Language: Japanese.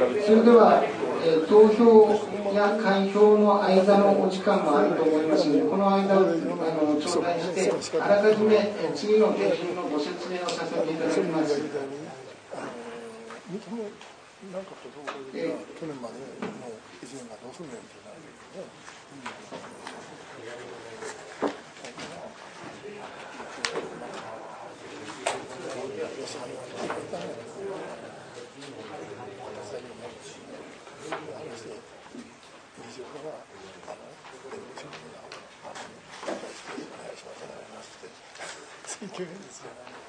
それでは、投票や開票の間のお時間もあると思いますので、この間を頂戴して、あらかじめ次の手順のご説明をさせていただきます。 なんか去年までの1年がどうすんねんってなるけどね。選挙ですよ。